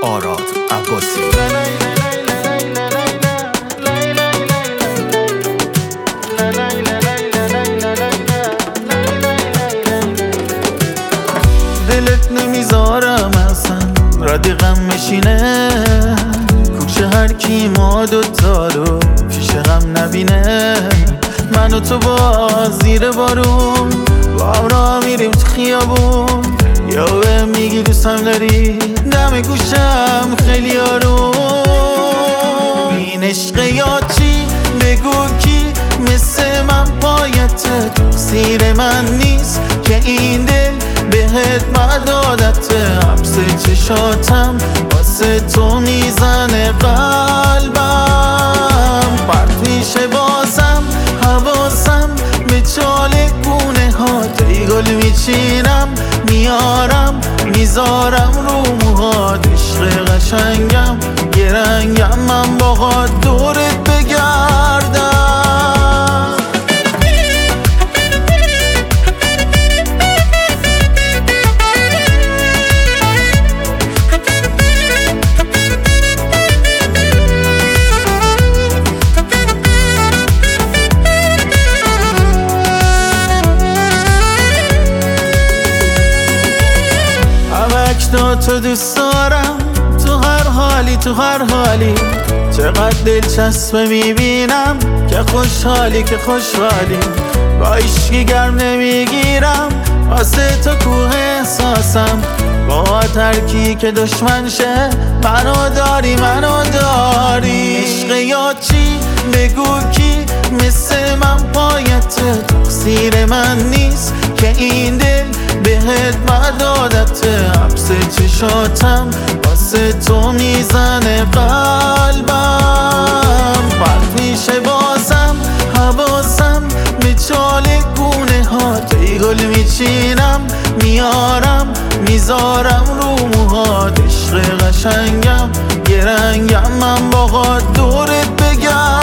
آراد عباسی. دلت نمیذارم اصلا ردیقم میشینه، کوچه هر کی ما دوتا رو پیش غم نبینه. من و تو با زیر بارون با هم راه میریم تو خیابون، یا به میگی دوستم داری دم گوشم خیلی آروم. این عشق یا چی بگو کی مثل من پایت تقصیر من نیست که این دل بهت مدادت. حبس چشاتم واسه تو میزنه قلبم، پرت میشه بازم حواسم به چاله گونه ها. تی گل میچینم میارم میذارم رو موهات. عشق قشنگم یه رنگم من باهات دورت بگردم. تو دوست دارم تو هر حالی تو هر حالی. چقدر دلچسبه میبینم که خوشحالی که خوشحالی. با عشقی گرم نمیگیرم واسه تو کوه احساسم. با ترکی که دشمن شه منو داری منو داری. عشق یا چی بگو کی مثل من پایت تقصیر من نیست که این دل بهت مدادت. حبس چشاتم واسه تو میزنه قلبم، پرت میشه بازم حواسم به چاله گونه ها. تی گل میچینم میارم میذارم رو موهات. عشق قشنگم یه رنگم من باهات دورت بگردم.